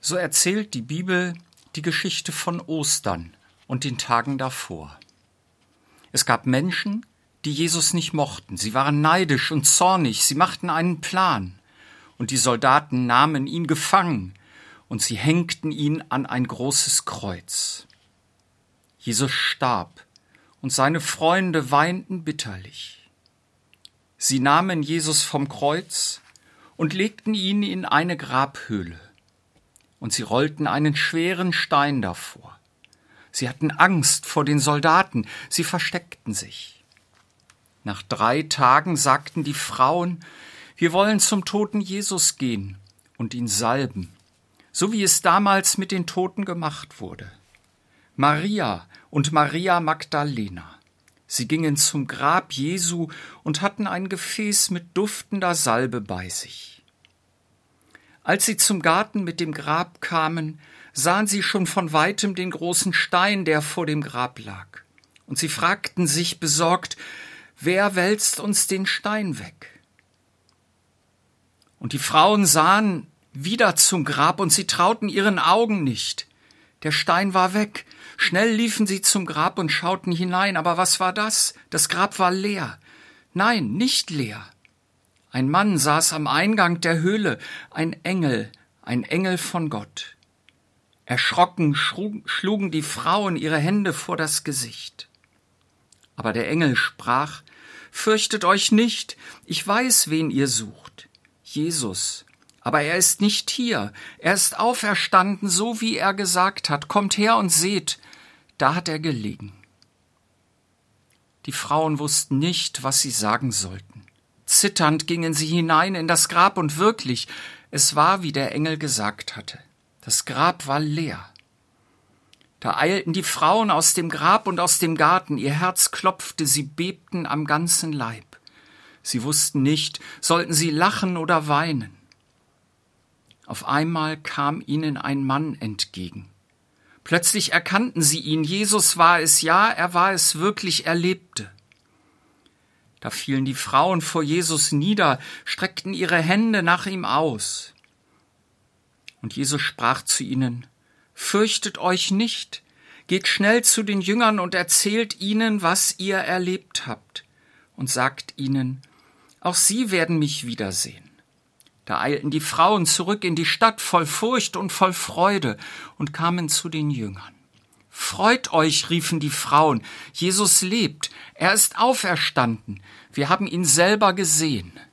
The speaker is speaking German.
So erzählt die Bibel die Geschichte von Ostern und den Tagen davor. Es gab Menschen, die Jesus nicht mochten. Sie waren neidisch und zornig. Sie machten einen Plan. Und die Soldaten nahmen ihn gefangen und sie hängten ihn an ein großes Kreuz. Jesus starb und seine Freunde weinten bitterlich. Sie nahmen Jesus vom Kreuz und legten ihn in eine Grabhöhle. Und sie rollten einen schweren Stein davor. Sie hatten Angst vor den Soldaten, sie versteckten sich. Nach 3 Tagen sagten die Frauen, wir wollen zum toten Jesus gehen und ihn salben, so wie es damals mit den Toten gemacht wurde. Maria und Maria Magdalena. Sie gingen zum Grab Jesu und hatten ein Gefäß mit duftender Salbe bei sich. Als sie zum Garten mit dem Grab kamen, sahen sie schon von weitem den großen Stein, der vor dem Grab lag. Und sie fragten sich besorgt, wer wälzt uns den Stein weg? Und die Frauen sahen wieder zum Grab und sie trauten ihren Augen nicht. Der Stein war weg. Schnell liefen sie zum Grab und schauten hinein. Aber was war das? Das Grab war leer. Nein, nicht leer. Ein Mann saß am Eingang der Höhle, ein Engel von Gott. Erschrocken schlugen die Frauen ihre Hände vor das Gesicht. Aber der Engel sprach, fürchtet euch nicht, ich weiß, wen ihr sucht. Jesus. Aber er ist nicht hier, er ist auferstanden, so wie er gesagt hat. Kommt her und seht, da hat er gelegen. Die Frauen wussten nicht, was sie sagen sollten. Zitternd gingen sie hinein in das Grab und wirklich, es war, wie der Engel gesagt hatte. Das Grab war leer. Da eilten die Frauen aus dem Grab und aus dem Garten. Ihr Herz klopfte, sie bebten am ganzen Leib. Sie wussten nicht, sollten sie lachen oder weinen. Auf einmal kam ihnen ein Mann entgegen. Plötzlich erkannten sie ihn. Jesus war es, ja, er war es wirklich, er lebte. Da fielen die Frauen vor Jesus nieder, streckten ihre Hände nach ihm aus. Und Jesus sprach zu ihnen, fürchtet euch nicht, geht schnell zu den Jüngern und erzählt ihnen, was ihr erlebt habt, und sagt ihnen, auch sie werden mich wiedersehen. Da eilten die Frauen zurück in die Stadt voll Furcht und voll Freude und kamen zu den Jüngern. Freut euch, riefen die Frauen, Jesus lebt, er ist auferstanden, wir haben ihn selber gesehen.